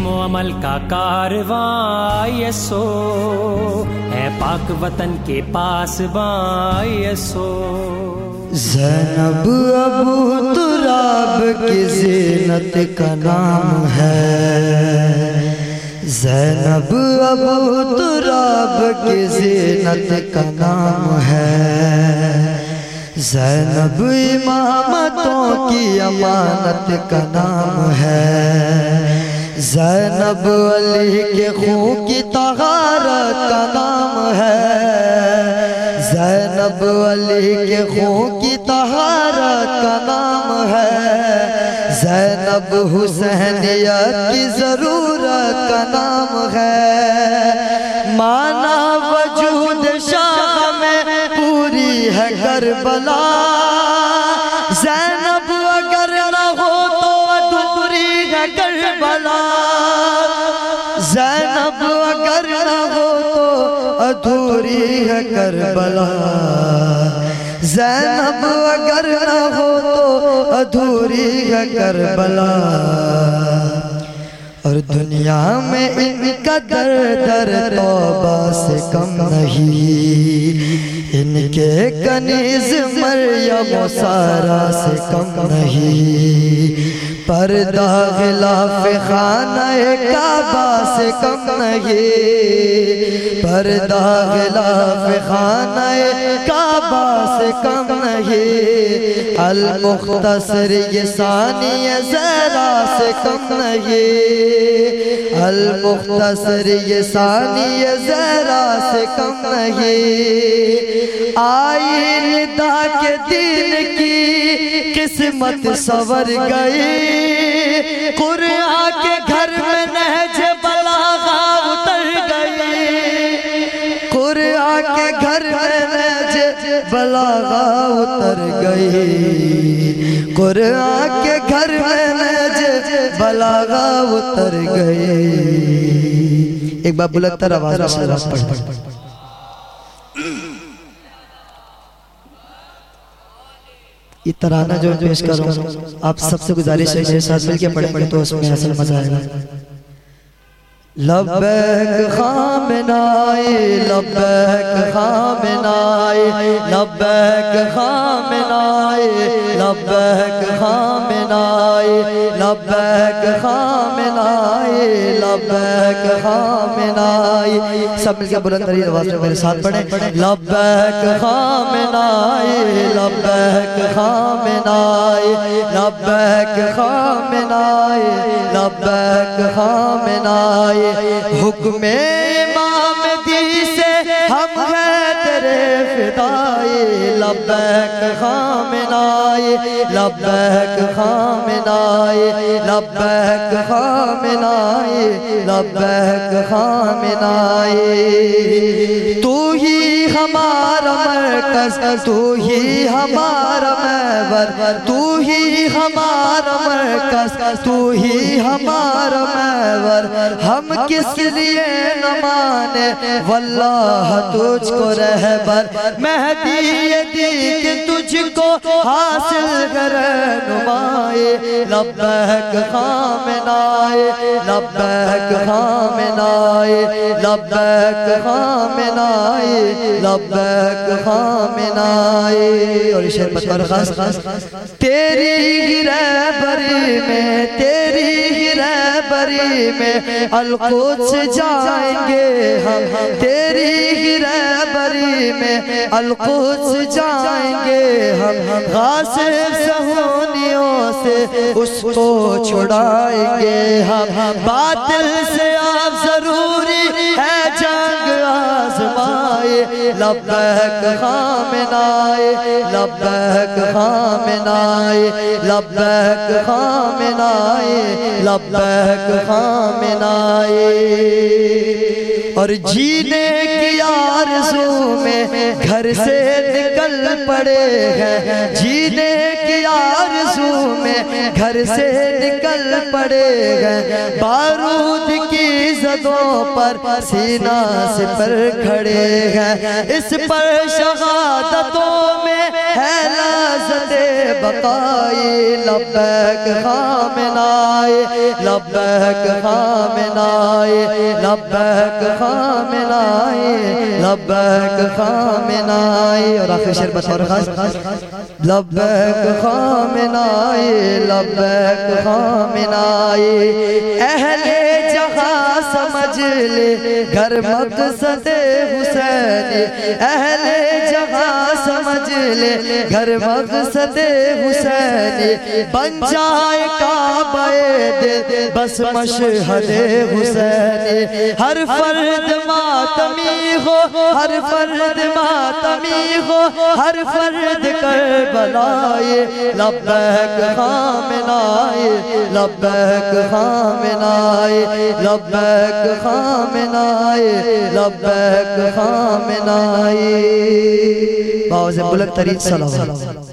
علم و عمل کا کارواں یہ سو ہے پاک وطن کے پاسباں یہ سو زینب ابو تراب کی زینت کا نام ہے زینب ابو تراب کی زینت کا نام ہے زینب امامتوں کی امانت کا نام ہے زینب علی کے خون کی طہارت کا نام ہے زینب علی کے خون کی طہارت کا نام ہے زینب حسینیت کی ضرورت کا نام ہے مانا وجود شاہ میں پوری ہے کربلا زینب اگر نہ ہو تو ادھوری ہے کربلا زینب اگر نہ ہو تو ادھوری ہے کربلا زینب اگر نہ ہو تو ادھوری ہے کربلا اور دنیا میں ان کا در توبہ سے کم نہیں ان کے کنیز مریم و سارا سے کم نہیں پردہ غلاف خانہ کعبہ سے کم نہیں پردہ غلاف خانہ کعبہ سے کم نہیں المختصر یہ ثانی زہرا سے کم نہیں المختصر یہ ثانی زہرا سے کم نہیں آئی ندا کے دین کی قسمت سور گئی قرآن کے گھر میں نہج بلاغہ اتر گئی قرآن کے گھر میں نہج بلاغہ اتر گئی قرآن کے گھر میں نہج بلاغہ اتر گئی ایک بار بلند تر آواز میں سلام پڑھ یہ ترانہ جو پیش کر رہا ہوں آپ سب سے گزارش ہے میرے ساتھ مل کے پڑھیں تو اس میں اصل مزہ آئے گا لبیک خامنائی لبیک خامنائی لبیک خامنائی لبیک خامنائی لبیک خامنائی لبیک خامنائی سب مل کے بلند ترین آواز میں میرے ساتھ پڑھیں لبیک خامنائی لبیک خامنائی لبیک خامنائی لبیک خامنائی حکم امام دی سے ہم ہیں تیرے فدائی لبیک خامنائی لبیک خامنائی لبیک خامنائی لبیک خامنائی تو ہی ہمارا مرکز تو ہی ہمارا محور تو ہی ہمارا مرکز تو ہی ہمارا محور ہم کس لیے نہ مانے واللہ تجھ کو رہبر مہدی دی کہ تجھ کو حاصل کر نمائے لبیک خامنائی لبیک خامنائی لبیک خامنائی لبیک خامنائی اور شعر پر خاص تیری ہی رہبری میں تیری ہی رہبری میں القدس جائیں گے ہم تیری ہی رہبری میں القدس جائیں گے ہم غاصب صہیونیوں سے اس کو چھڑائیں گے ہم باطل سے آپ ضروری ہے جنگ آزمائے لبیک خامنائی لبیک خامنائی لبیک خامنائی لبیک خامنائی اور جینے کی آرزو میں گھر سے نکل پڑے ہیں جینے کی آرزو میں گھر سے نکل پڑے ہیں بارود کی زدوں پر سینہ سے پر کھڑے ہیں اس پر شہادتوں میں ہے لذت بقائی لبیک خامنائی لبیک خامنائی لبیک خامنائی لبیک خامنائی اور آخر شعر بطور خاص لبیک خامنائی لبیک خامنائی اہل جہاں سمجھ لے گھر مقصد حسینی اہل جہاں سمجھ لے گھر مقصد حسینی بن جائے کعبہ دل بس مشہد حسینی ہر فرد ماتمی ہو ہر فرد ماتمی ہو ہر فرد کربلائی لبیک خامنائی لبیک خامنائی لبیک خامنائی لبیک خامنائی باوز بلند ترین صلوات